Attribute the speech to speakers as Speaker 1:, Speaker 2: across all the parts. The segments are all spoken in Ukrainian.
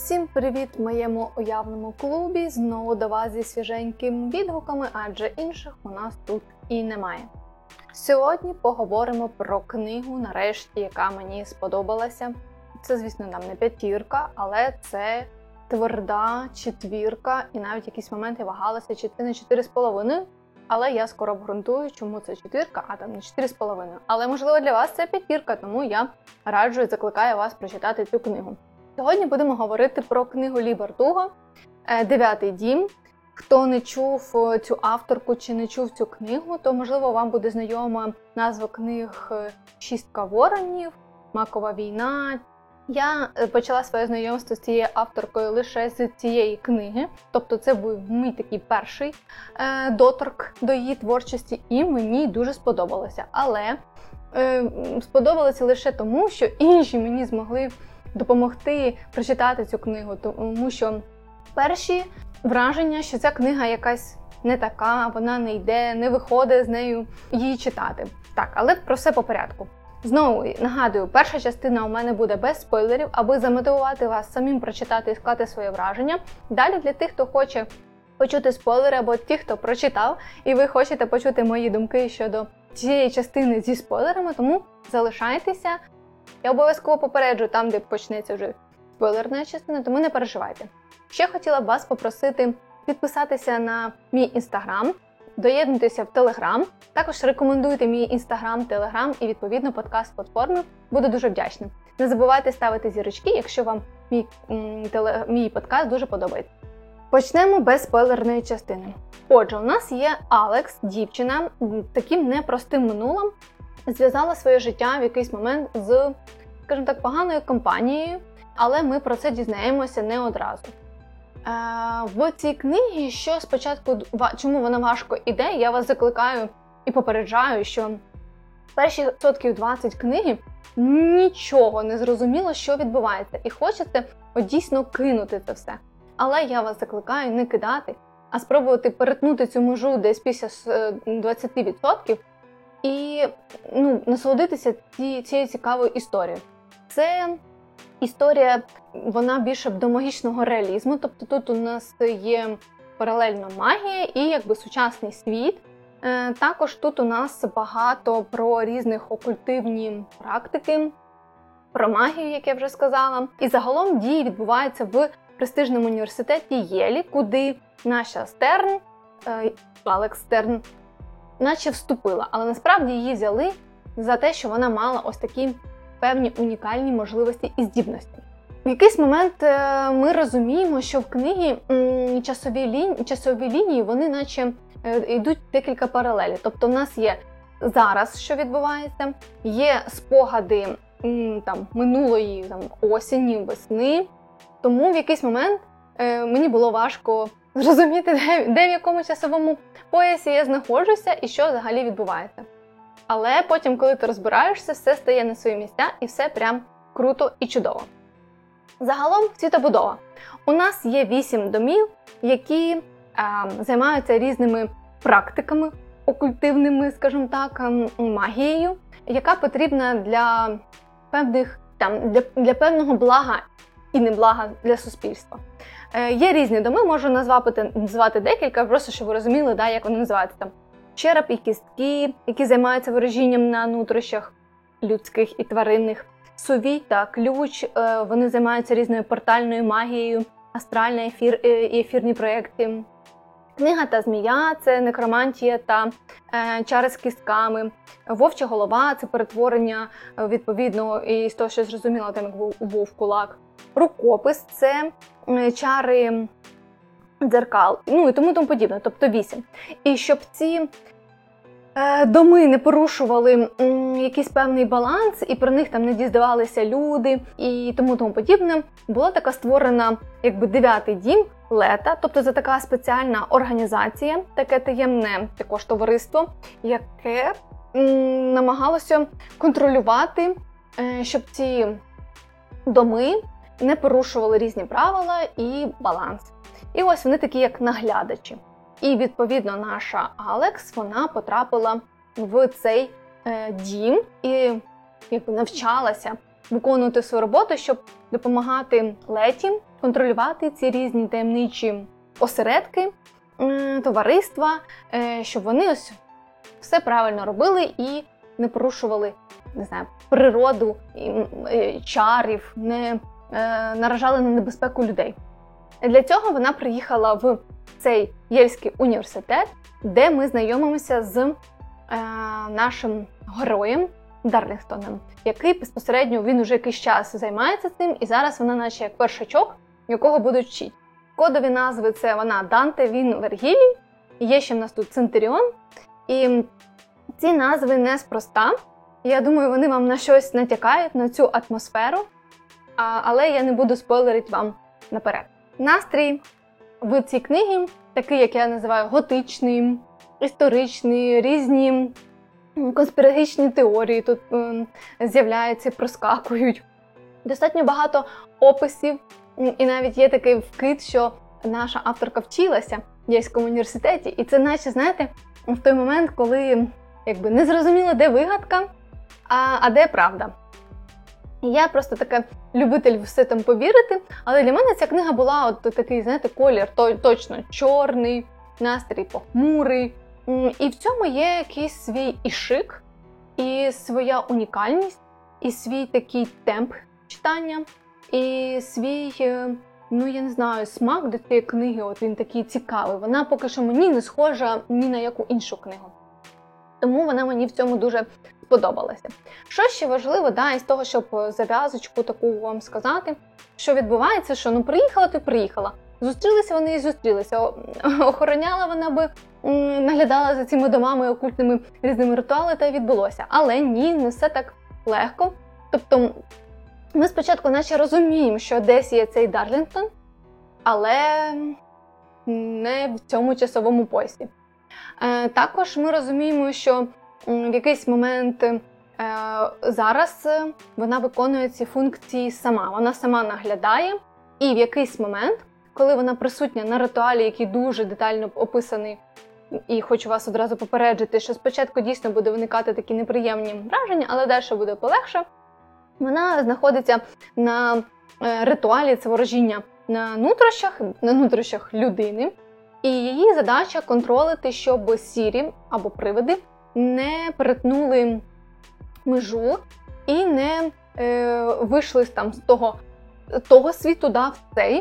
Speaker 1: Усім привіт в моєму уявному клубі, знову до вас зі свіженькими відгуками, адже інших у нас тут і немає. Сьогодні поговоримо про книгу, нарешті, яка мені сподобалася. Це, звісно, нам не п'ятірка, але це тверда четвірка, і навіть якісь моменти вагалася, чи це не 4,5. Але я скоро обґрунтую, чому це четвірка, а там не 4,5. Але, можливо, для вас це п'ятірка, тому я раджу і закликаю вас прочитати цю книгу. Сьогодні будемо говорити про книгу Лі Бардуго «Дев'ятий дім». Хто не чув цю авторку чи не чув цю книгу, то, можливо, вам буде знайома назва книг «Шістка воронів», «Макова війна». Я почала своє знайомство з цією авторкою лише з цієї книги, тобто це був мій такий перший доторк до її творчості, і мені дуже сподобалося. Але сподобалося лише тому, що інші мені змогли допомогти прочитати цю книгу, тому що перші враження, що ця книга якась не така, вона не йде, не виходить з нею її читати. Так, але про все по порядку. Знову нагадую, перша частина у мене буде без спойлерів, аби замотивувати вас самим прочитати і склати своє враження. Далі для тих, хто хоче почути спойлери, або ті, хто прочитав, і ви хочете почути мої думки щодо цієї частини зі спойлерами, тому залишайтеся. Я обов'язково попереджу там, де почнеться вже спойлерна частина, тому не переживайте. Ще хотіла б вас попросити підписатися на мій інстаграм, доєднуйтеся в телеграм, також рекомендуйте мій інстаграм, телеграм і, відповідно, подкаст-платформи. Буду дуже вдячна. Не забувайте ставити зірочки, якщо вам мій подкаст дуже подобається. Почнемо без спойлерної частини. Отже, у нас є Алекс, дівчина, таким непростим минулим, зв'язала своє життя в якийсь момент з, скажімо так, поганою компанією, але ми про це дізнаємося не одразу. В цій книгі, що спочатку, чому вона важко іде, я вас закликаю і попереджаю, що перші 20% книги нічого не зрозуміло, що відбувається, і хочеться дійсно кинути це все. Але я вас закликаю не кидати, а спробувати перетнути цю межу десь після 20%, і насолодитися цією цікавою історією. Це історія, вона більше до магічного реалізму, тобто тут у нас є паралельна магія і якби сучасний світ. Також тут у нас багато про різних окультивні практики, про магію, як я вже сказала. І загалом дії відбуваються в престижному університеті Єлі, куди наша Стерн, Алекс Стерн, наче вступила, але насправді її взяли за те, що вона мала ось такі певні унікальні можливості і здібності. В якийсь момент ми розуміємо, що в книгі часові лінії, вони наче йдуть декілька паралелей. Тобто в нас є зараз, що відбувається, є спогади минулої осені, весни. Тому в якийсь момент мені було важко зрозуміти, де в якому часовому поясі я знаходжуся і що взагалі відбувається. Але потім, коли ти розбираєшся, все стає на свої місця і все прям круто і чудово. Загалом світобудова. У нас є 8 домів, які займаються різними практиками, окультивними, скажімо так, магією, яка потрібна для певного блага і неблага для суспільства. Є різні доми, можу назвати декілька, просто щоб ви розуміли, як вони називаються. Там череп і кістки, які займаються ворожінням на нутрощах людських і тваринних. Сувій та ключ, вони займаються різною портальною магією, астральна і ефірні проєкти. Книга та змія – це некромантія та чари з кістками. Вовча голова – це перетворення, відповідно, і з того, що зрозуміло, там як був вовк кулак. Рукопис – це чари дзеркал, і тому подібне, тобто 8. І щоб ці доми не порушували якийсь певний баланс, і про них там не дізнавалися люди, і тому подібне, була така створена, дев'ятий дім Лета, тобто це така спеціальна організація, таке таємне також товариство, яке намагалося контролювати, щоб ці доми не порушували різні правила і баланс. І ось вони такі, як наглядачі. І, відповідно, наша Алекс, вона потрапила в цей дім і навчалася виконувати свою роботу, щоб допомагати Леті, контролювати ці різні таємничі осередки, товариства, щоб вони ось все правильно робили і не порушували, не знаю, природу, чарів, не наражали на небезпеку людей. Для цього вона приїхала в цей Єльський університет, де ми знайомимося з нашим героєм Дарлінгтоном, який безпосередньо, він уже якийсь час займається цим, і зараз вона наче як першачок, якого будуть вчити. Кодові назви – це вона Данте, він Вергілій, є ще в нас тут Центуріон, і ці назви неспроста. Я думаю, вони вам на щось натякають, на цю атмосферу, але я не буду спойлерити вам наперед. Настрій в цій книгі такий, як я називаю, готичний, історичний, різні конспірологічні теорії тут з'являються, проскакують. Достатньо багато описів, і навіть є такий вкид, що наша авторка вчилася в Єльському університеті, і це наче, знаєте, в той момент, коли якби не зрозуміло, де вигадка, а де правда. І я просто така любитель все там повірити, але для мене ця книга була от такий, знаєте, колір точно чорний, настрій похмурий. І в цьому є якийсь свій і шик, і своя унікальність, і свій такий темп читання, і свій, ну я не знаю, смак до цієї книги, от він такий цікавий. Вона поки що мені не схожа ні на яку іншу книгу. Тому вона мені в цьому дуже сподобалася. Що ще важливо, із того, щоб зав'язочку таку вам сказати, що відбувається, що ну приїхала ти приїхала, зустрілися вони і зустрілися, охороняла вона би, наглядала за цими домами, окультними різними ритуалами, та й відбулося. Але ні, не все так легко. Тобто ми спочатку наче розуміємо, що десь є цей Дарлінгтон, але не в цьому часовому поясі. Також ми розуміємо, що в якийсь момент зараз вона виконує ці функції сама. Вона сама наглядає, і в якийсь момент, коли вона присутня на ритуалі, який дуже детально описаний, і хочу вас одразу попереджити, що спочатку дійсно буде виникати такі неприємні враження, але далі буде полегше, вона знаходиться на ритуалі, це ворожіння на нутрощах людини, і її задача контролити, щоб сірі або привиди не перетнули межу і не вийшли там з того світу в цей.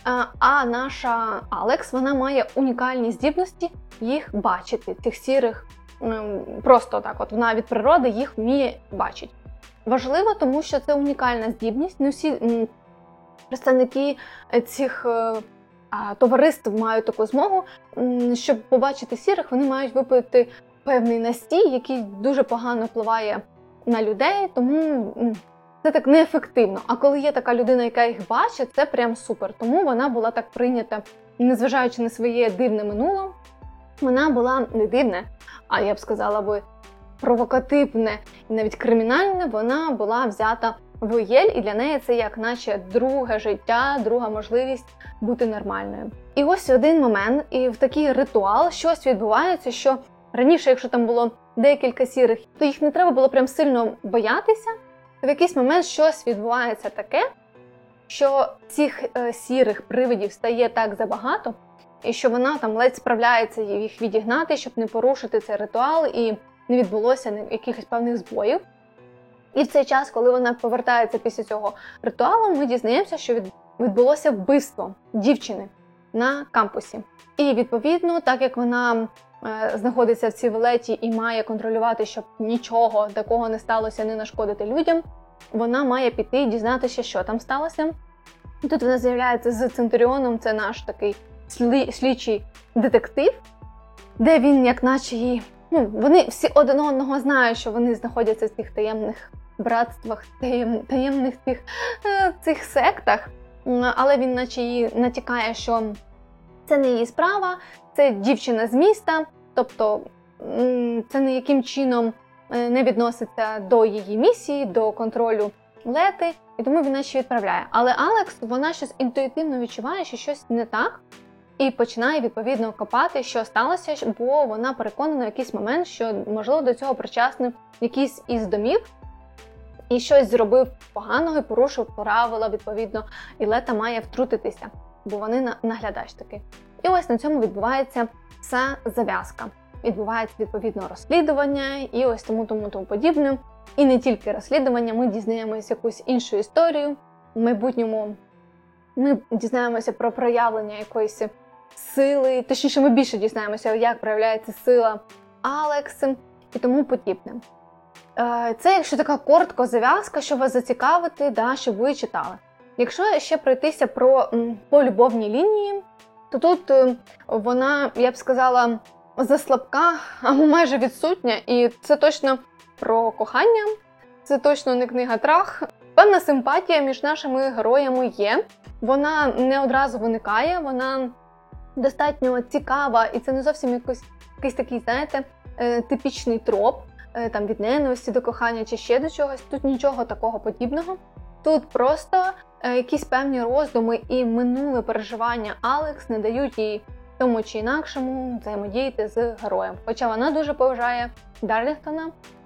Speaker 1: А наша Алекс, вона має унікальні здібності їх бачити, цих сірих, просто так от, вона від природи їх вміє бачити. Важливо, тому що це унікальна здібність, не всі представники цих товариств мають таку змогу, щоб побачити сірих, вони мають випити певний настій, який дуже погано впливає на людей, тому це так неефективно. А коли є така людина, яка їх бачить, це прям супер. Тому вона була так прийнята, незважаючи на своє дивне минуле. Вона була не дивне, а я б сказала провокативне і навіть кримінальне, вона була взята в Єль, і для неї це як наче друге життя, друга можливість бути нормальною. І ось один момент, і в такий ритуал щось відбувається, що раніше, якщо там було декілька сірих, то їх не треба було прям сильно боятися. В якийсь момент щось відбувається таке, що цих сірих привидів стає так забагато, і що вона там ледь справляється їх відігнати, щоб не порушити цей ритуал і не відбулося якихось певних збоїв. І в цей час, коли вона повертається після цього ритуалу, ми дізнаємося, що відбулося вбивство дівчини на кампусі. І відповідно, так як вона знаходиться в цій велеті і має контролювати, щоб нічого такого не сталося, не нашкодити людям, вона має піти і дізнатися, що там сталося. Тут вона з'являється з Центуріоном, це наш такий слідчий детектив, де він, як наче її, вони всі один одного знають, що вони знаходяться в цих таємних братствах, таємних цих сектах, але він наче її натякає, що це не її справа, це дівчина з міста, тобто це ніяким чином не відноситься до її місії, до контролю лети, і тому він наче відправляє. Але Алекс, вона щось інтуїтивно відчуває, що щось не так, і починає відповідно копати, що сталося, бо вона переконана в якийсь момент, що, можливо, до цього причасний якийсь із домів. і щось зробив поганого і порушив правила, відповідно, і Лета має втрутитися, бо вони наглядач такий. І ось на цьому відбувається вся зав'язка. Відбувається, відповідно, розслідування і ось тому подібне. І не тільки розслідування, ми дізнаємося якусь іншу історію. В майбутньому ми дізнаємося про проявлення якоїсь сили, точніше ми більше дізнаємося, як проявляється сила Алекс і тому подібне. Це, якщо така коротко зав'язка, щоб вас зацікавити, щоб ви читали. Якщо ще пройтися по любовній лінії, то тут вона, я б сказала, заслабка, або майже відсутня, і це точно про кохання, це точно не книга Трах. Певна симпатія між нашими героями є, вона не одразу виникає, вона достатньо цікава, і це не зовсім якийсь такий, знаєте, типічний троп, там від ненависті до кохання чи ще до чогось. Тут нічого такого подібного. Тут просто якісь певні роздуми і минуле переживання Алекс не дають їй тому чи інакшому взаємодіяти з героєм. Хоча вона дуже поважає Дарлінгтона.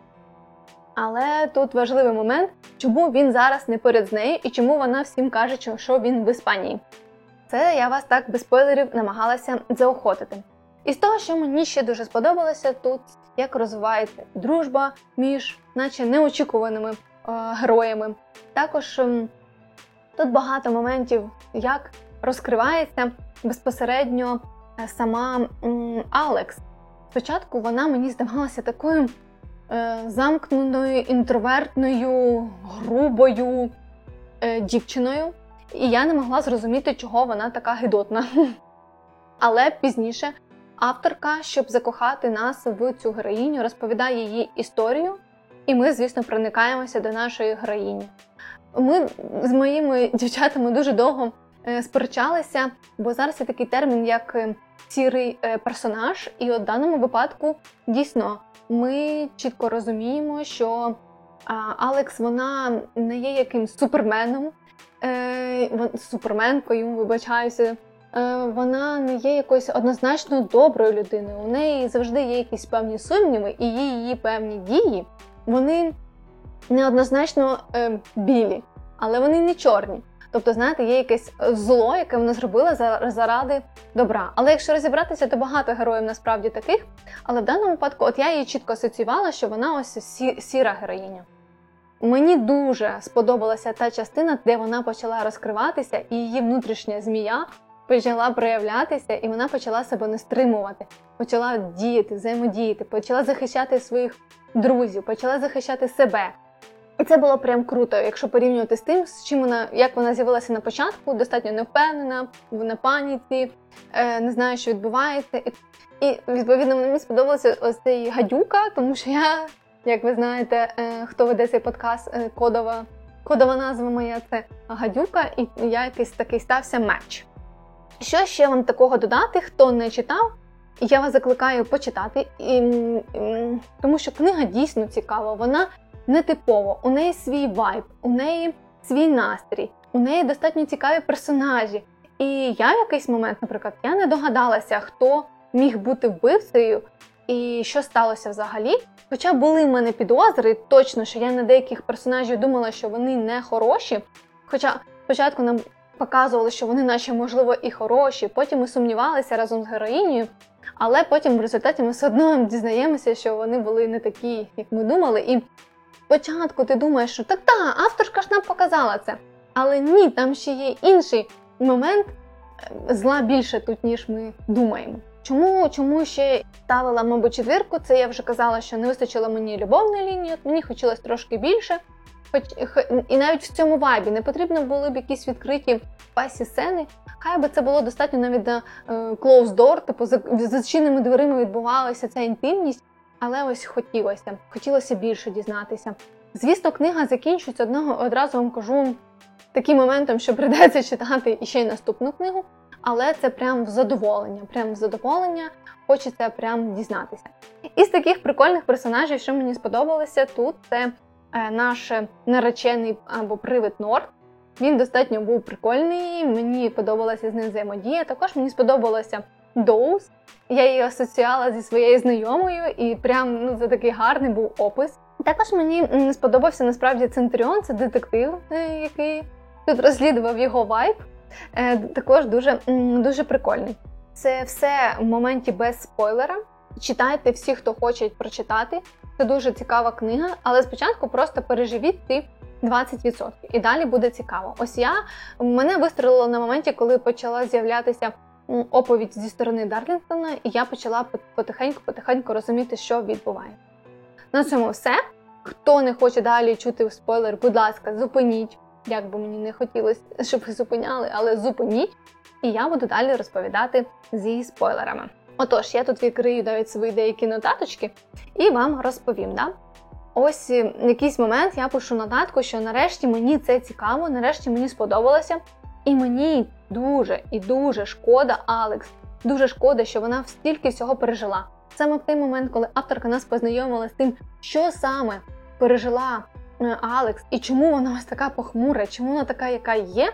Speaker 1: Але тут важливий момент, чому він зараз не поряд з нею і чому вона всім каже, що він в Іспанії. Це я вас так без спойлерів намагалася заохотити. І з того, що мені ще дуже сподобалося, тут як розвивається дружба між наче неочікуваними героями. Також тут багато моментів, як розкривається безпосередньо сама Алекс. Спочатку вона мені здавалася такою замкненою, інтровертною, грубою дівчиною. І я не могла зрозуміти, чого вона така гидотна. Але пізніше авторка, щоб закохати нас в цю героїню, розповідає її історію, і ми, звісно, проникаємося до нашої героїні. Ми з моїми дівчатами дуже довго сперечалися, бо зараз є такий термін, як сірий персонаж, і в даному випадку, дійсно, ми чітко розуміємо, що Алекс, вона не є якимсь суперменом, суперменкою, вибачаюся, вона не є якоюсь однозначно доброю людиною. У неї завжди є якісь певні сумніви, і її певні дії, вони неоднозначно білі, але вони не чорні. Тобто, знаєте, є якесь зло, яке вона зробила заради добра. Але якщо розібратися, то багато героїв насправді таких. Але в даному випадку, от я її чітко асоціювала, що вона ось сіра героїня. Мені дуже сподобалася та частина, де вона почала розкриватися, і її внутрішня змія почала проявлятися, і вона почала себе не стримувати. Почала діяти, взаємодіяти, почала захищати своїх друзів, почала захищати себе. І це було прям круто, якщо порівнювати з тим, з чим як вона з'явилася на початку, достатньо невпевнена, на паніці, не знає, що відбувається. І відповідно, мені сподобалася ось цей гадюка, тому що я, як ви знаєте, хто веде цей подкаст, кодова назва моя – це гадюка, і я якийсь такий стався меч. Що ще вам такого додати, хто не читав? Я вас закликаю почитати, тому що книга дійсно цікава, вона нетипова, у неї свій вайб, у неї свій настрій, у неї достатньо цікаві персонажі. І я в якийсь момент, наприклад, я не догадалася, хто міг бути вбивцею і що сталося взагалі. Хоча були в мене підозри, точно, що я на деяких персонажів думала, що вони не хороші. Хоча спочатку нам показували, що вони наче, можливо, і хороші, потім ми сумнівалися разом з героїнею, але потім в результаті ми все одно дізнаємося, що вони були не такі, як ми думали. І спочатку ти думаєш, що так, авторка ж нам показала це. Але ні, там ще є інший момент, зла більше тут, ніж ми думаємо. Чому ще ставила, мабуть, 4? Це я вже казала, що не вистачило мені любовної лінії, мені хотілося трошки більше. І навіть в цьому вайбі не потрібно були б якісь відкриті пасі сцени. Хай би це було достатньо навіть на closed door, типу за зачиненими дверима відбувалася ця інтимність. Але ось хотілося більше дізнатися. Звісно, книга закінчується, одразу вам кажу, таким моментом, що прийдеться читати ще й наступну книгу. Але це прям в задоволення, хочеться прям дізнатися. Із таких прикольних персонажів, що мені сподобалося тут, це наш наречений або привид Норт. Він достатньо був прикольний, мені подобалася з ним взаємодія. Також мені сподобалася Доуз. Я її асоціювала зі своєю знайомою, і прям це такий гарний був опис. Також мені сподобався насправді Центуріон, це детектив, який тут розслідував його вайб. Також дуже прикольний. Це все в моменті без спойлера. Читайте всі, хто хоче прочитати. Це дуже цікава книга, але спочатку просто переживіть ці 20%. І далі буде цікаво. Ось мене вистрелило на моменті, коли почала з'являтися оповідь зі сторони Дарлінгтона, і я почала потихеньку розуміти, що відбувається. На цьому все. Хто не хоче далі чути спойлер, будь ласка, зупиніть. Як би мені не хотілося, щоб ви зупиняли, але зупиніть. І я буду далі розповідати зі спойлерами. Отож, я тут відкрию навіть свої деякі нотаточки і вам розповім, да? Ось в якийсь момент я пишу нотатку, що нарешті мені це цікаво, нарешті мені сподобалося. І мені дуже шкода Алекс. Дуже шкода, що вона стільки всього пережила. Саме в той момент, коли авторка нас познайомила з тим, що саме пережила Алекс і чому вона ось така похмура, чому вона така, яка є,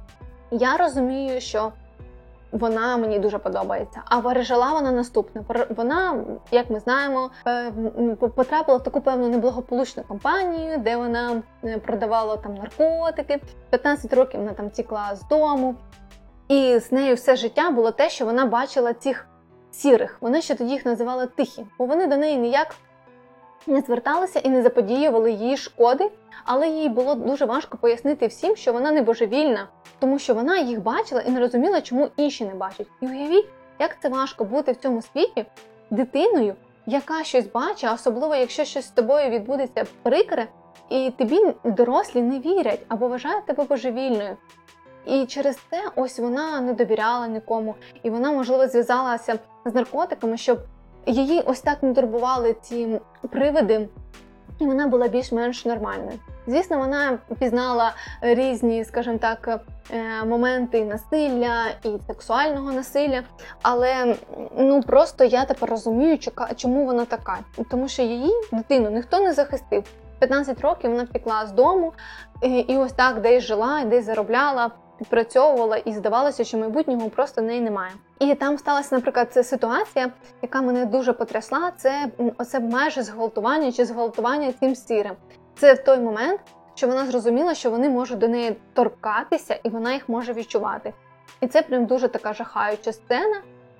Speaker 1: я розумію, що вона мені дуже подобається. А пережила вона наступне. Вона, як ми знаємо, потрапила в таку певну неблагополучну компанію, де вона продавала там наркотики. 15 років вона там тікла з дому. І з нею все життя було те, що вона бачила цих сірих. Вони ще тоді їх називали тихі, бо вони до неї ніяк не зверталися і не заподіювали їй шкоди, але їй було дуже важко пояснити всім, що вона не божевільна, тому що вона їх бачила і не розуміла, чому інші не бачать. І уявіть, як це важко бути в цьому світі дитиною, яка щось бачить, особливо якщо щось з тобою відбудеться прикре, і тобі дорослі не вірять або вважають тебе божевільною. І через це ось вона не довіряла нікому, і вона, можливо, зв'язалася з наркотиками, щоб її ось так не турбували ці привиди, і вона була більш-менш нормальною. Звісно, вона пізнала різні, скажімо так, моменти насилля і сексуального насилля, але просто я тепер розумію, чому вона така. Тому що її, дитину, ніхто не захистив. 15 років вона втекла з дому і ось так десь жила, десь заробляла, підпрацьовувала, і здавалося, що майбутнього просто в неї немає. І там сталася, наприклад, ця ситуація, яка мене дуже потрясла, це майже зґвалтування цим сірим. Це в той момент, що вона зрозуміла, що вони можуть до неї торкатися, і вона їх може відчувати. І це прям дуже така жахаюча сцена.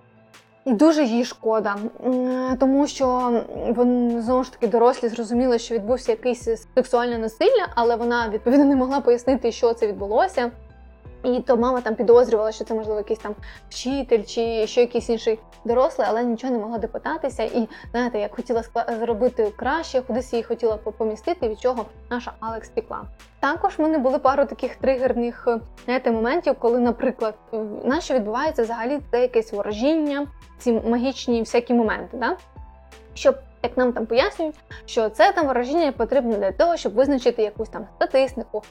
Speaker 1: І дуже їй шкода, тому що вони, знову ж таки, дорослі зрозуміли, що відбувся якийсь сексуальне насилля, але вона, відповідно, не могла пояснити, що це відбулося. І то мама там підозрювала, що це, можливо, якийсь там вчитель чи ще якийсь інший дорослий, але нічого не могла допитатися. І, знаєте, як хотіла зробити краще, кудись її хотіла помістити, від чого наша Алекс втекла. Також в мене були пару таких тригерних, знаєте, моментів, коли, наприклад, що відбувається взагалі, це якесь ворожіння, ці магічні всякі моменти, да? Щоб, як нам там пояснюють, що це там ворожіння потрібно для того, щоб визначити якусь там статистику,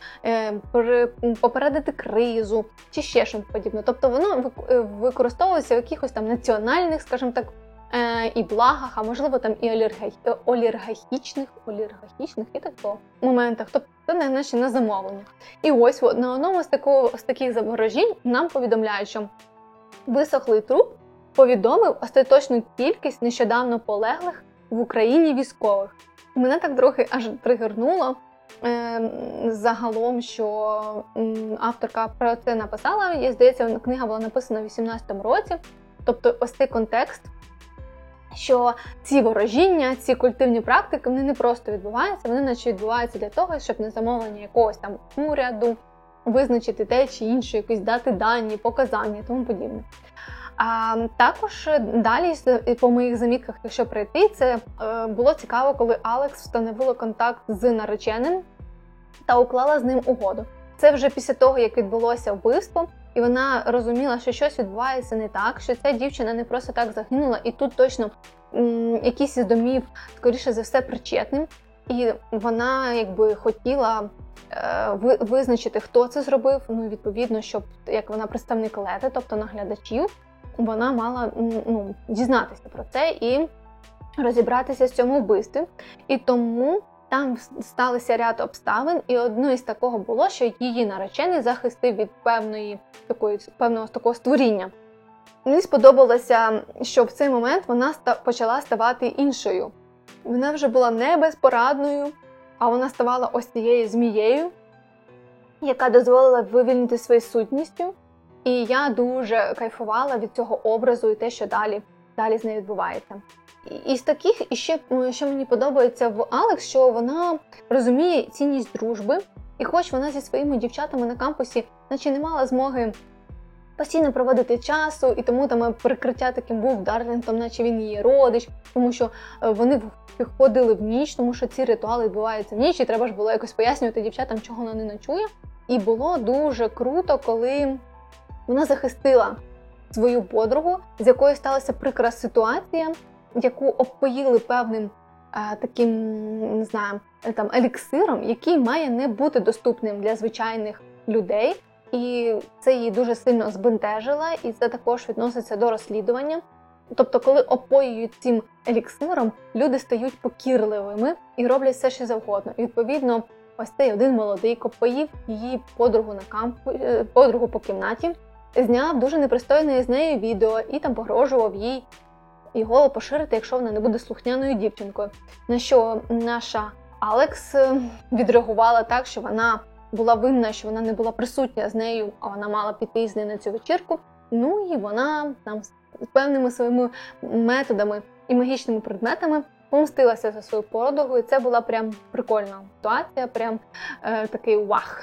Speaker 1: попередити кризу чи ще щось подібне. Тобто воно використовується в якихось там національних, скажімо так, і благах, а можливо там і олігархічних і такого моментах. Тобто це наче на замовлення. І ось на одному з таких ворожінь нам повідомляють, що висохлий труп повідомив остаточну кількість нещодавно полеглих в Україні військових. Мене так трохи аж тригернуло загалом, що авторка про це написала. Я, здається, книга була написана в 18-му році. Тобто ось цей контекст, що ці ворожіння, ці культивні практики, вони не просто відбуваються, вони наче відбуваються для того, щоб на замовлення якогось там уряду визначити те чи інше, якісь дати дані, показання і тому подібне. А також далі, по моїх замітках, якщо прийти, це було цікаво, коли Алекс встановила контакт з нареченим та уклала з ним угоду. Це вже після того, як відбулося вбивство, і вона розуміла, що щось відбувається не так, що ця дівчина не просто так загинула, і тут точно якийсь із домів, скоріше за все, причетним. І вона якби хотіла визначити, хто це зробив, відповідно, щоб, як вона представник Лети, тобто наглядачів, вона мала дізнатися про це і розібратися з цьому вбивстві. І тому там сталися ряд обставин, і одною з такого було, що її наречений захистив від певного такого створіння. Мені сподобалося, що в цей момент вона почала ставати іншою. Вона вже була не безпорадною, а вона ставала ось цією змією, яка дозволила вивільнити свою сутністю. І я дуже кайфувала від цього образу і те, що далі з нею відбувається. Із таких, і ще, що мені подобається в Алекс, що вона розуміє цінність дружби. І хоч вона зі своїми дівчатами на кампусі наче не мала змоги постійно проводити часу, і тому там прикриття таким був Дарлінгтон, наче він її родич, тому що вони ходили в ніч, тому що ці ритуали відбуваються в ніч, і треба ж було якось пояснювати дівчатам, чого вона не ночує. І було дуже круто, коли вона захистила свою подругу, з якою сталася прикра ситуація, яку обпоїли певним таким, не знаю, там, еліксиром, який має не бути доступним для звичайних людей. І це її дуже сильно збентежило, і це також відноситься до розслідування. Тобто, коли опоюють цим еліксиром, люди стають покірливими і роблять все, що завгодно. І, відповідно, ось цей один молодик опоїв її подругу по кімнаті, зняв дуже непристойне з нею відео і там погрожував їй його поширити, якщо вона не буде слухняною дівчинкою. На що наша Алекс відреагувала так, що вона була винна, що вона не була присутня з нею, а вона мала піти з нею на цю вечірку. Ну і вона там з певними своїми методами і магічними предметами помстилася за свою подругу. І це була прям прикольна ситуація, прям такий вах.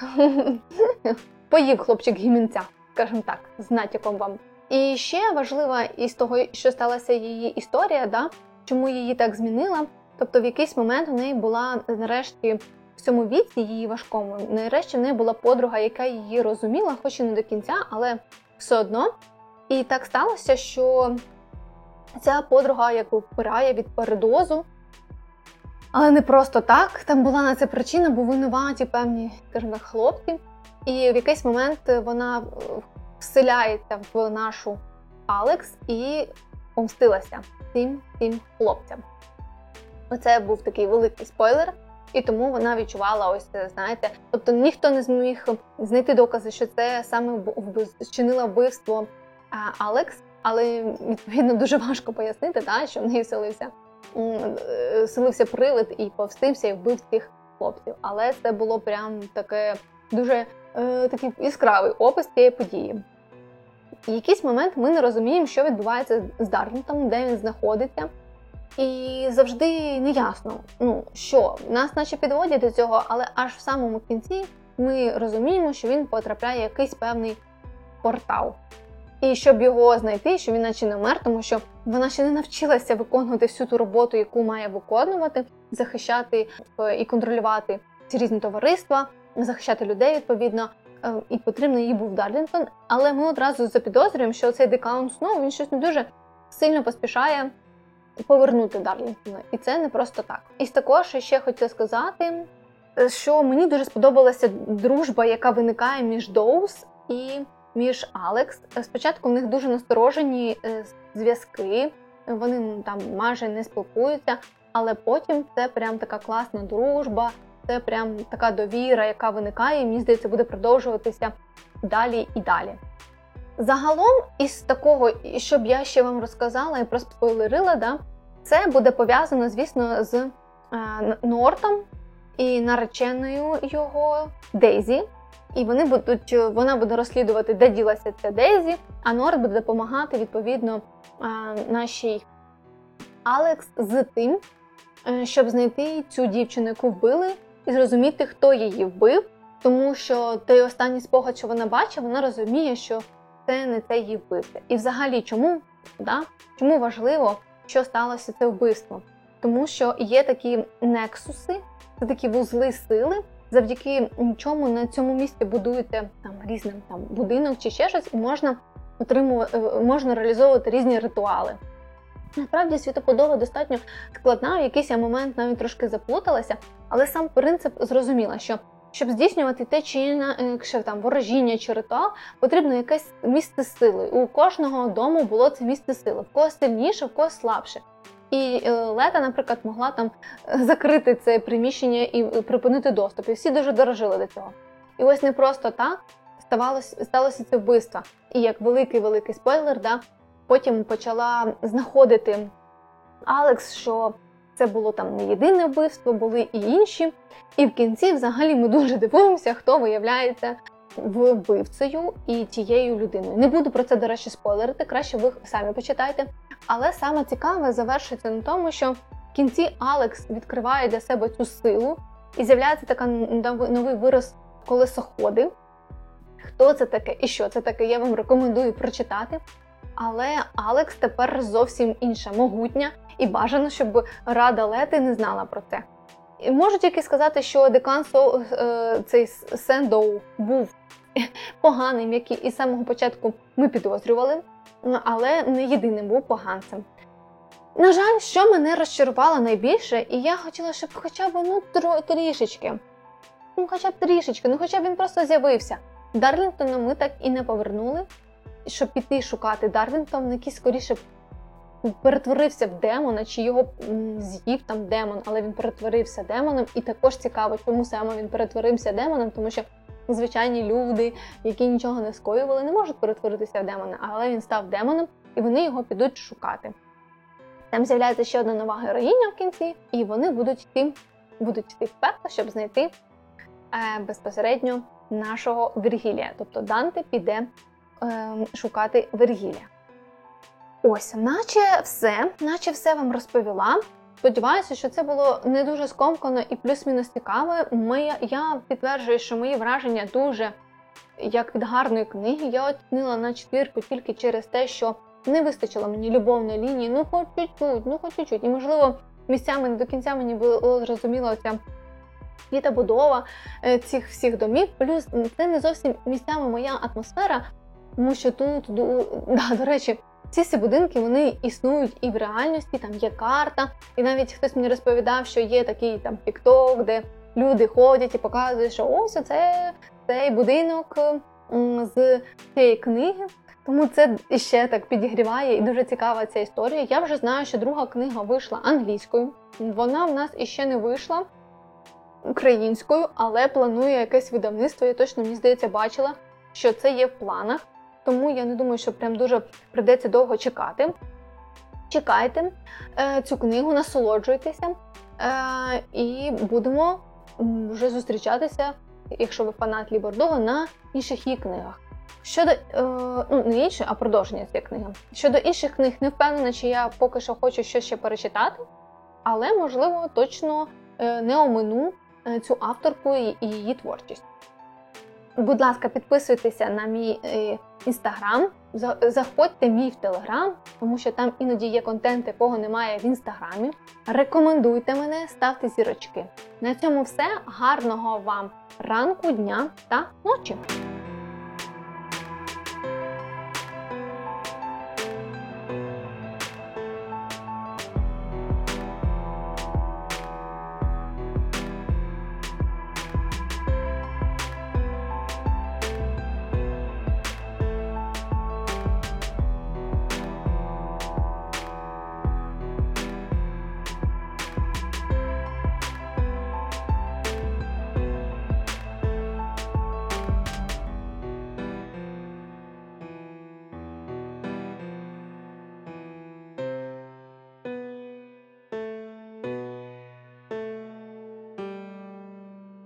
Speaker 1: Поїв хлопчик гімінця, скажімо так, з натяком вам. І ще важлива із того, що сталася її історія, чому її так змінила. Тобто в якийсь момент у неї була нарешті в цьому віці її важкому, нарешті в неї була подруга, яка її розуміла, хоч і не до кінця, але все одно. І так сталося, що ця подруга вмирає від передозу, але не просто так. Там була на це причина, бо винуваті певні, скажімо так, хлопці. І в якийсь момент вона вселяється в нашу Алекс і помстилася цим хлопцям. Оце був такий великий спойлер, і тому вона відчувала ось, знаєте, тобто ніхто не зміг знайти докази, що це саме вчинила вбивство Алекс, але, відповідно, дуже важко пояснити, що в неї вселився привид і повстився і вбив цих хлопців. Але це було прям таке дуже такий яскравий опис цієї події. В якийсь момент ми не розуміємо, що відбувається з Дарлінгтоном, де він знаходиться. І завжди неясно, що. Нас наче підводять до цього, але аж в самому кінці ми розуміємо, що він потрапляє в якийсь певний портал. І щоб його знайти, що він наче не вмер, тому що вона ще не навчилася виконувати всю ту роботу, яку має виконувати, захищати і контролювати ці різні товариства, захищати людей, відповідно, і потрібно їй був Дарлінгтон. Але ми одразу запідозрюємо, що цей Декаун Сноу, він щось не дуже сильно поспішає повернути Дарлінгтона. І це не просто так. І також ще хотіла сказати, що мені дуже сподобалася дружба, яка виникає між Доус і між Алекс. Спочатку в них дуже насторожені зв'язки, вони там майже не спілкуються, але потім це прям така класна дружба, це прям така довіра, яка виникає, і мені здається, буде продовжуватися далі і далі. Загалом, із такого, щоб я ще вам розказала і просто спойлерила, це буде пов'язано, звісно, з Нортом і нареченою його Дейзі. І вона буде розслідувати, де ділася ця Дейзі, а Норт буде допомагати, відповідно, нашій Алекс з тим, щоб знайти цю дівчину, яку вбили, і зрозуміти, хто її вбив. Тому що той останній спогад, що вона бачить, вона розуміє, що це не цей її вбивця. І взагалі, чому важливо, що сталося це вбивство? Тому що є такі нексуси, це такі вузли сили, завдяки чому на цьому місці будується різним будинок чи ще щось, і можна реалізовувати різні ритуали. Насправді, світоподоба достатньо складна, в якийсь момент навіть трошки заплуталася, але сам принцип зрозуміла, що щоб здійснювати те чи інше ворожіння чи ритуал, потрібно якесь місце сили. У кожного дому було це місце сили. В когось сильніше, в когось слабше. І Лета, наприклад, могла закрити це приміщення і припинити доступ. І всі дуже дорожили до цього. І ось не просто так сталося це вбивство. І як великий спойлер, потім почала знаходити Алекс, що це було там не єдине вбивство, були і інші. І в кінці взагалі ми дуже дивуємося, хто виявляється вбивцею і тією людиною. Не буду про це, до речі, спойлерити, краще ви самі почитайте. Але саме цікаве завершується на тому, що в кінці Алекс відкриває для себе цю силу і з'являється такий новий вираз колесоходи. Хто це таке і що це таке, я вам рекомендую прочитати. Але Алекс тепер зовсім інша, могутня, і бажано, щоб Рада Лети не знала про це. І можу тільки сказати, що декан цей Сендоу був поганим, як і з самого початку ми підозрювали, але не єдиним був поганцем. На жаль, що мене розчарувало найбільше, і я хотіла, щоб хоча б трішечки, хоча б він просто з'явився. Дарлінгтона ми так і не повернули, щоб піти шукати Дарвінгтон, який скоріше перетворився в демона, чи його з'їв там демон, але він перетворився демоном. І також цікаво, чому саме він перетворився демоном, тому що звичайні люди, які нічого не скоювали, не можуть перетворитися в демона, але він став демоном, і вони його підуть шукати. Там з'являється ще одна нова героїня в кінці, і вони будуть йти в пекло, щоб знайти безпосередньо нашого Вергілія. Тобто Данте піде шукати Вергілія. Ось, наче все вам розповіла. Сподіваюся, що це було не дуже скомкано і плюс-мінус цікаве. Я підтверджую, що мої враження дуже, як від гарної книги. Я оцінила на 4 тільки через те, що не вистачило мені любовної лінії, хоч чуть-чуть. І, можливо, місцями не до кінця мені було зрозуміло ця квітобудова цих всіх домів. Плюс це не зовсім місцями моя атмосфера, тому що тут, до речі, ці всі будинки, вони існують і в реальності, там є карта, і навіть хтось мені розповідав, що є такий там TikTok, де люди ходять і показують, що ось це цей будинок з цієї книги. Тому це іще так підігріває і дуже цікава ця історія. Я вже знаю, що друга книга вийшла англійською, вона в нас іще не вийшла українською, але планує якесь видавництво, я точно, мені здається, бачила, що це є в планах. Тому я не думаю, що прям дуже прийдеться довго чекати. Чекайте цю книгу, насолоджуйтеся і будемо вже зустрічатися, якщо ви фанат Лі Бордого, на інших її книгах. Щодо, не інших, а продовження цієї книги. Щодо інших книг, не впевнена, чи я поки що хочу щось ще перечитати, але, можливо, точно не омину цю авторку і її творчість. Будь ласка, підписуйтеся на мій Інстаграм, заходьте мій в Телеграм, тому що там іноді є контент, якого немає в Інстаграмі. Рекомендуйте мене, ставте зірочки. На цьому все. Гарного вам ранку, дня та ночі!